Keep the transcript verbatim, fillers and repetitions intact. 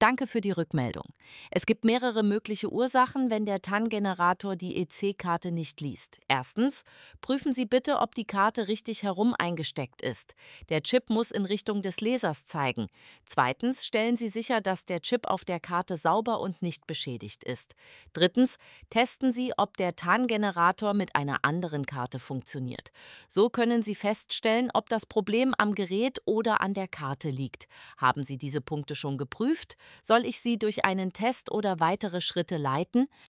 Danke für die Rückmeldung. Es gibt mehrere mögliche Ursachen, wenn der T A N-Generator die E C-Karte nicht liest. Erstens, prüfen Sie bitte, ob die Karte richtig herum eingesteckt ist. Der Chip muss in Richtung des Lesers zeigen. Zweitens, stellen Sie sicher, dass der Chip auf der Karte sauber und nicht beschädigt ist. Drittens, testen Sie, ob der T A N-Generator mit einer anderen Karte funktioniert. So können Sie feststellen, ob das Problem am Gerät oder an der Karte liegt. Haben Sie diese Punkte schon geprüft? Soll ich Sie durch einen Test oder weitere Schritte leiten?